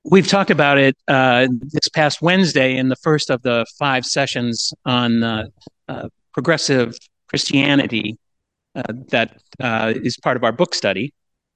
We've talked about it this past Wednesday in the first of the 5 sessions on progressive Christianity that is part of our book study.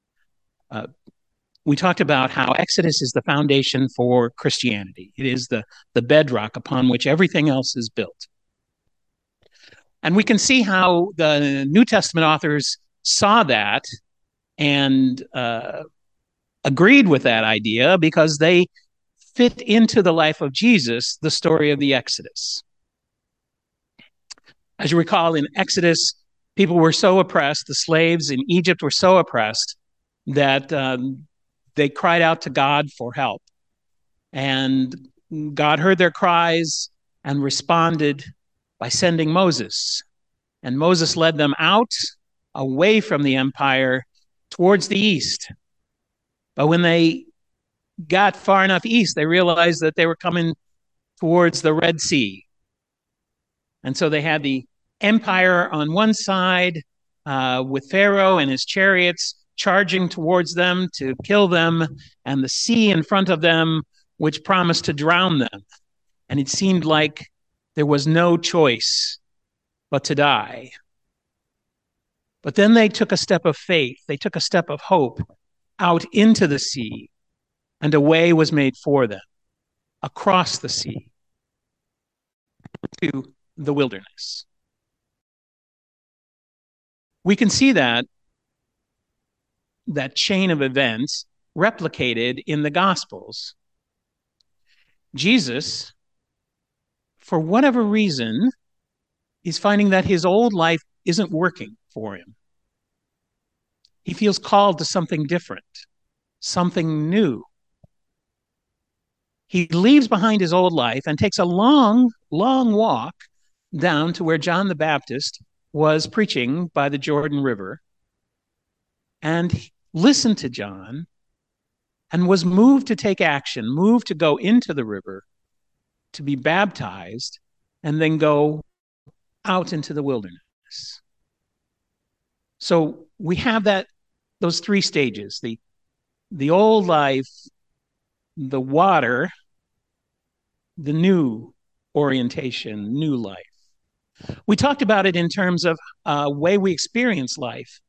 We talked about how Exodus is the foundation for Christianity. It is the bedrock upon which everything else is built. And we can see how the New Testament authors saw that and agreed with that idea because they fit into the life of Jesus, the story of the Exodus. As you recall, in Exodus, people were so oppressed, the slaves in Egypt were so oppressed that they cried out to God for help. And God heard their cries and responded by sending Moses. And Moses led them out, away from the empire, towards the east. But when they got far enough east, they realized that they were coming towards the Red Sea. And so they had the empire on one side with Pharaoh and his chariots charging towards them to kill them, and the sea in front of them, which promised to drown them. And it seemed like there was no choice but to die. But then they took a step of faith. They took a step of hope out into the sea, and a way was made for them across the sea to the wilderness. We can see that chain of events replicated in the Gospels. Jesus, for whatever reason, is finding that his old life isn't working for him. He feels called to something different, something new. He leaves behind his old life and takes a long, long walk down to where John the Baptist was preaching by the Jordan River, and listened to John and was moved to take action, moved to go into the river, to be baptized, and then go out into the wilderness. So we have those three stages, the old life, the water, the new orientation, new life. We talked about it in terms of way we experience life.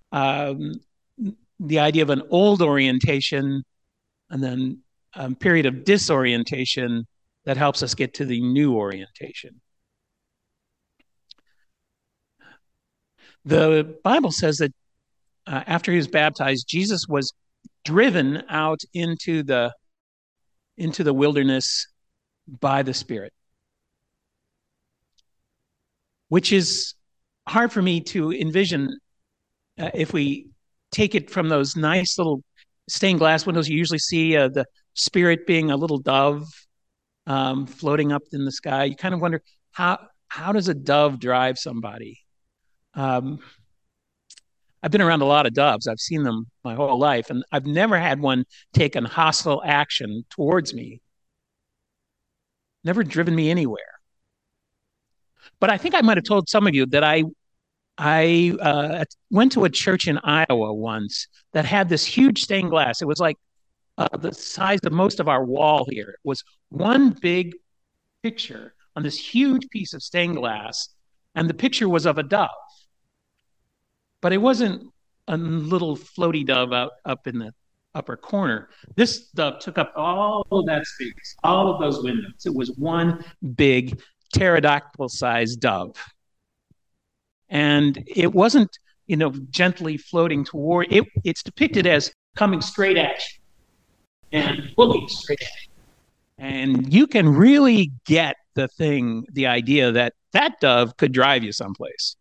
The idea of an old orientation and then a period of disorientation that helps us get to the new orientation. The Bible says that after he was baptized, Jesus was driven out into the wilderness by the Spirit, which is hard for me to envision if we take it from those nice little stained glass windows. You usually see the Spirit being a little dove floating up in the sky. You kind of wonder, how does a dove drive somebody? I've been around a lot of doves. I've seen them my whole life, and I've never had one take an hostile action towards me. Never driven me anywhere. But I think I might have told some of you that I went to a church in Iowa once that had this huge stained glass. It was like the size of most of our wall here. It was one big picture on this huge piece of stained glass, and the picture was of a dove. But it wasn't a little floaty dove up in the upper corner. This dove took up all of that space, all of those windows. It was one big pterodactyl-sized dove. And it wasn't, gently floating toward it. It's depicted as coming straight at you and looking straight at you. And you can really get the idea that dove could drive you someplace.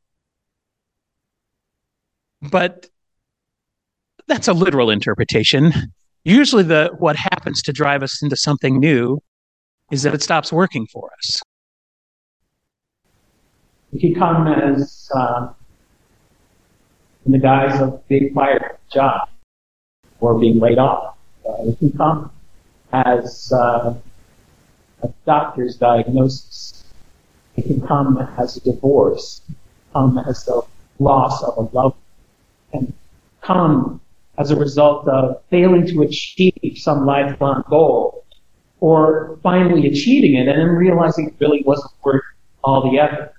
But that's a literal interpretation. Usually what happens to drive us into something new is that it stops working for us. It can come as in the guise of being fired from a job or being laid off. It can come as a doctor's diagnosis. It can come as a divorce, come as the loss of a loved one, and come as a result of failing to achieve some lifelong goal, or finally achieving it and then realizing it really wasn't worth all the effort.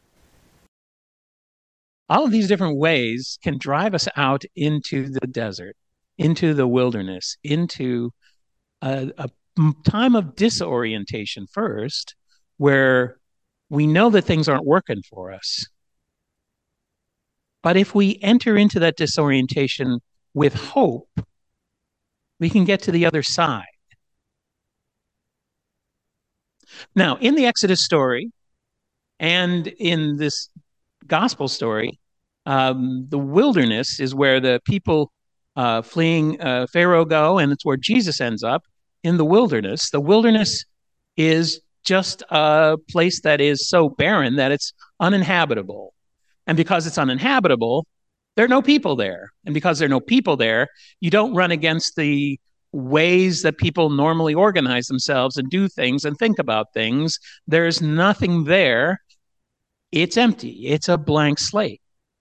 All of these different ways can drive us out into the desert, into the wilderness, into a time of disorientation first, where we know that things aren't working for us. But if we enter into that disorientation with hope, we can get to the other side. Now, in the Exodus story and in this gospel story, the wilderness is where the people fleeing Pharaoh go, and it's where Jesus ends up in the wilderness. The wilderness is just a place that is so barren that it's uninhabitable. And because it's uninhabitable, there are no people there. And because there are no people there, you don't run against the ways that people normally organize themselves and do things and think about things. There's nothing there. It's empty. It's a blank slate.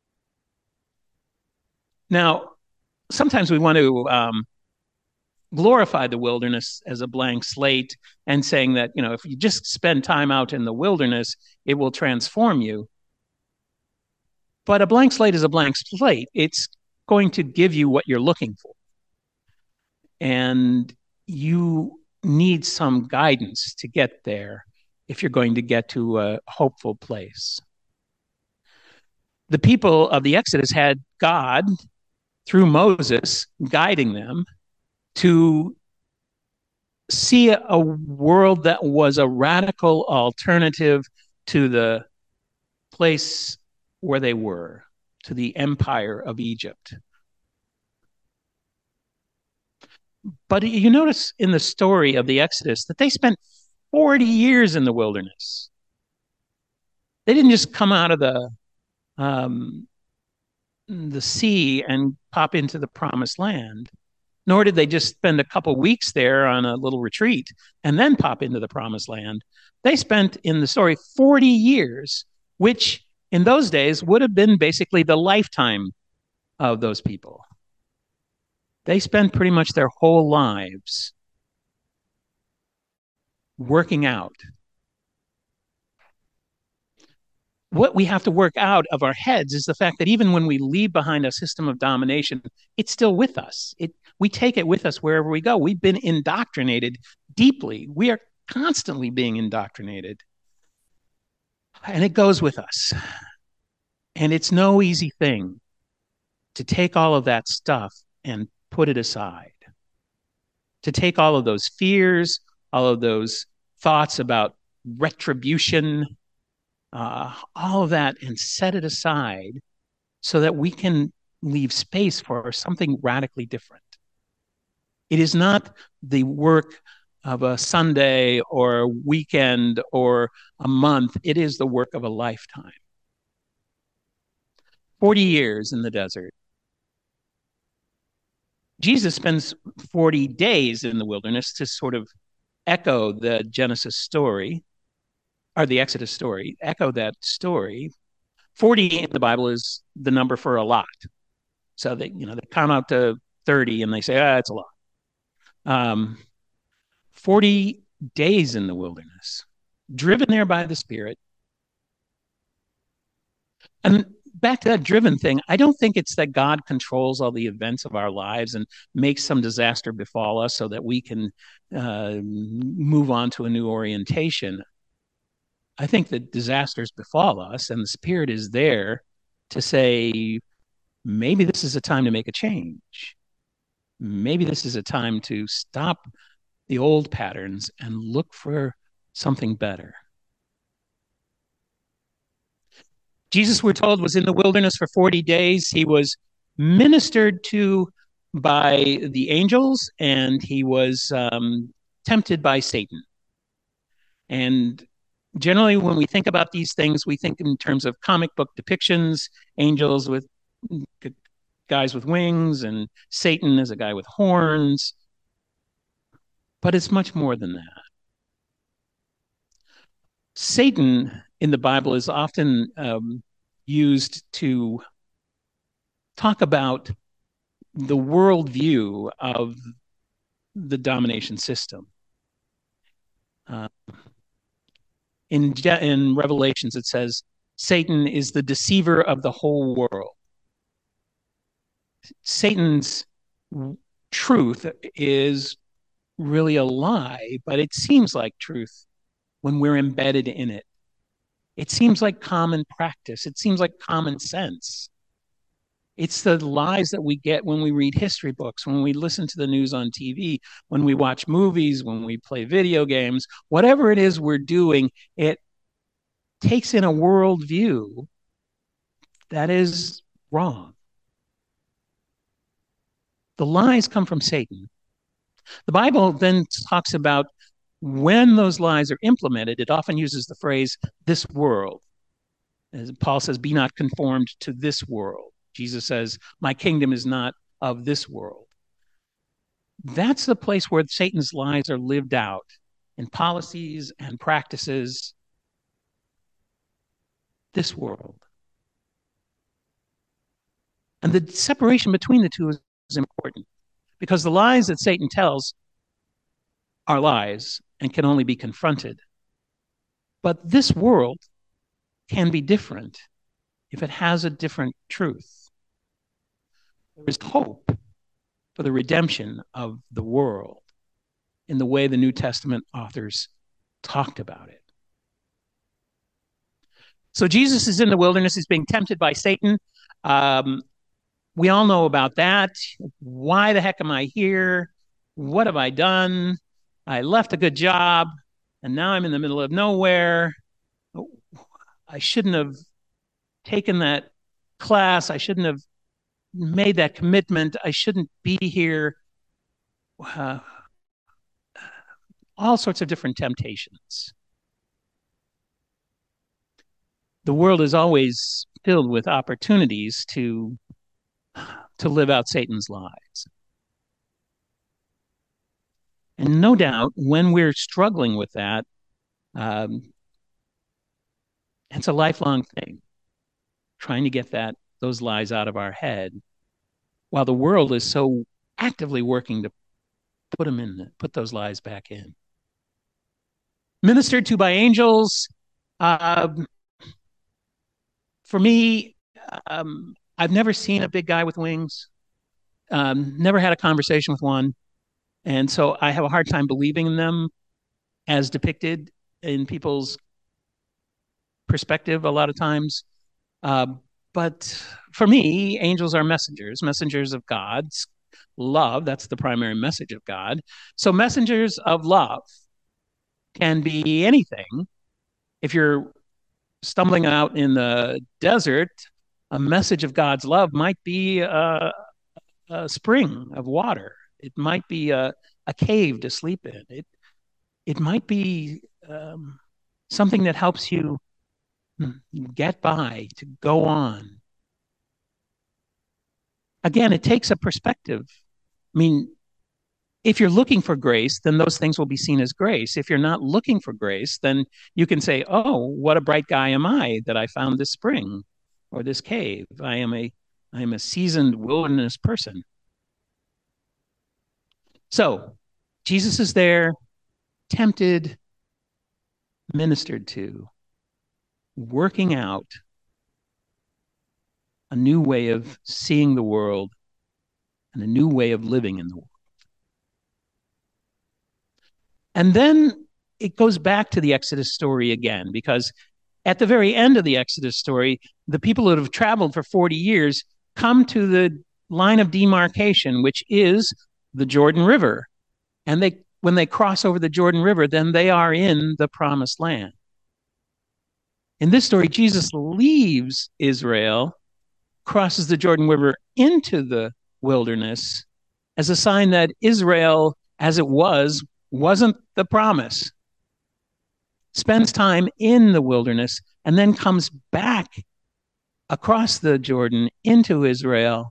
Now, sometimes we want to glorify the wilderness as a blank slate and saying that, if you just spend time out in the wilderness, it will transform you. But a blank slate is a blank slate. It's going to give you what you're looking for. And you need some guidance to get there if you're going to get to a hopeful place. The people of the Exodus had God, through Moses, guiding them to see a world that was a radical alternative to the place where they were, to the empire of Egypt. But you notice in the story of the Exodus that they spent 40 years in the wilderness. They didn't just come out of the sea and pop into the promised land, nor did they just spend a couple weeks there on a little retreat and then pop into the promised land. They spent in the story 40 years, which in those days would have been basically the lifetime of those people. They spent pretty much their whole lives working out. What we have to work out of our heads is the fact that even when we leave behind a system of domination, it's still with us. We take it with us wherever we go. We've been indoctrinated deeply. We are constantly being indoctrinated. And it goes with us. And it's no easy thing to take all of that stuff and put it aside. To take all of those fears, all of those thoughts about retribution, all of that, and set it aside so that we can leave space for something radically different. It is not the work of a Sunday or a weekend or a month. It is the work of a lifetime. 40 years in the desert. Jesus spends 40 days in the wilderness to sort of echo the Genesis story, or the Exodus story, echo that story. 40 in the Bible is the number for a lot. So they count out to 30 and they say, it's a lot. 40 days in the wilderness, driven there by the Spirit. And back to that driven thing, I don't think it's that God controls all the events of our lives and makes some disaster befall us so that we can move on to a new orientation. I think that disasters befall us, and the Spirit is there to say, maybe this is a time to make a change. Maybe this is a time to stop the old patterns and look for something better. Jesus, we're told, was in the wilderness for 40 days. He was ministered to by the angels, and he was tempted by Satan. And generally, when we think about these things, we think in terms of comic book depictions, angels with guys with wings, and Satan as a guy with horns. But it's much more than that. Satan in the Bible is often used to talk about the worldview of the domination system. Uh, in Revelations, it says, Satan is the deceiver of the whole world. Satan's truth is really a lie, but it seems like truth when we're embedded in it. It seems like common practice. It seems like common sense. It's the lies that we get when we read history books, when we listen to the news on TV, when we watch movies, when we play video games, whatever it is we're doing, it takes in a worldview that is wrong. The lies come from Satan. The Bible then talks about when those lies are implemented, it often uses the phrase, this world. As Paul says, be not conformed to this world. Jesus says, my kingdom is not of this world. That's the place where Satan's lies are lived out in policies and practices. This world. And the separation between the two is important because the lies that Satan tells are lies and can only be confronted. But this world can be different if it has a different truth. There is hope for the redemption of the world in the way the New Testament authors talked about it. So Jesus is in the wilderness. He's being tempted by Satan. We all know about that. Why the heck am I here? What have I done? I left a good job, and now I'm in the middle of nowhere. I shouldn't have taken that class. I shouldn't have made that commitment. I shouldn't be here. All sorts of different temptations. The world is always filled with opportunities to live out Satan's lies. And no doubt, when we're struggling with that, it's a lifelong thing, trying to get those lies out of our head, while the world is so actively working to put those lies back in. Ministered to by angels. For me, I've never seen a big guy with wings, never had a conversation with one. And so I have a hard time believing in them as depicted in people's perspective a lot of times. But for me, angels are messengers of God's love. That's the primary message of God. So messengers of love can be anything. If you're stumbling out in the desert, a message of God's love might be a spring of water. It might be a cave to sleep in. It might be something that helps you get by, to go on. Again, it takes a perspective. I mean, if you're looking for grace, then those things will be seen as grace. If you're not looking for grace, then you can say, oh, what a bright guy am I that I found this spring or this cave. I am a seasoned wilderness person. So Jesus is there, tempted, ministered to, working out a new way of seeing the world and a new way of living in the world. And then it goes back to the Exodus story again, because at the very end of the Exodus story, the people that have traveled for 40 years come to the line of demarcation, which is the Jordan River. And when they cross over the Jordan River, then they are in the promised land. In this story, Jesus leaves Israel, crosses the Jordan River into the wilderness as a sign that Israel, as it wasn't the promise. Spends time in the wilderness and then comes back across the Jordan into Israel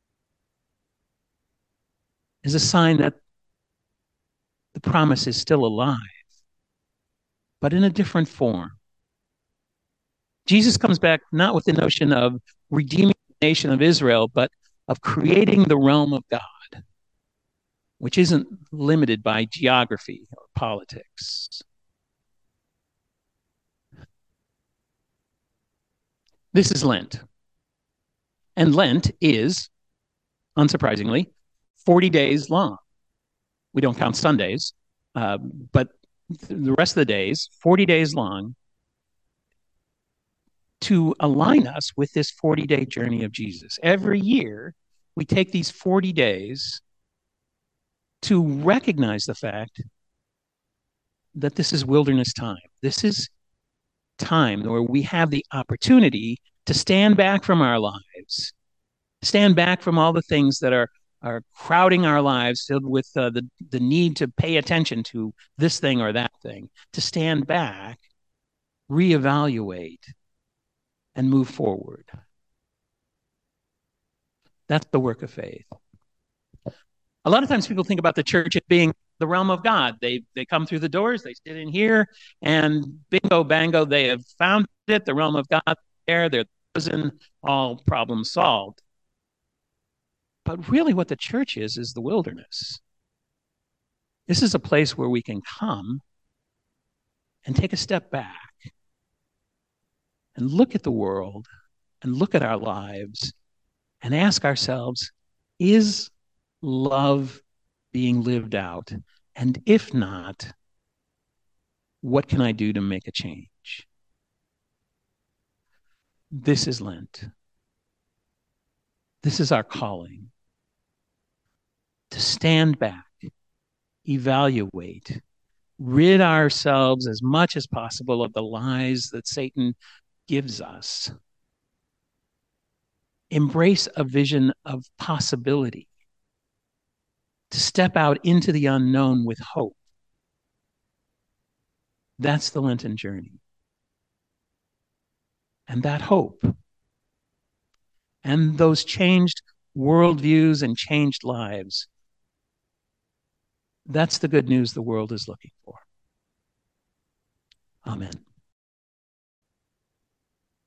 as a sign that the promise is still alive, but in a different form. Jesus comes back not with the notion of redeeming the nation of Israel, but of creating the realm of God, which isn't limited by geography or politics. This is Lent. And Lent is, unsurprisingly, 40 days long. We don't count Sundays, but the rest of the days, 40 days long, to align us with this 40-day journey of Jesus. Every year, we take these 40 days to recognize the fact that this is wilderness time. This is time where we have the opportunity to stand back from our lives, stand back from all the things that are crowding our lives, filled with the need to pay attention to this thing or that thing, to stand back, reevaluate, and move forward. That's the work of faith. A lot of times people think about the church as being the realm of God. They come through the doors, they sit in here, and bingo, bango, they have found it, the realm of God there, they're prison, all problems solved. But really what the church is the wilderness. This is a place where we can come and take a step back and look at the world and look at our lives and ask ourselves, is love being lived out? And if not, what can I do to make a change? This is Lent. This is our calling. To stand back, evaluate, rid ourselves as much as possible of the lies that Satan gives us. Embrace a vision of possibility. To step out into the unknown with hope. That's the Lenten journey. And that hope and those changed worldviews and changed lives, that's the good news the world is looking for. Amen.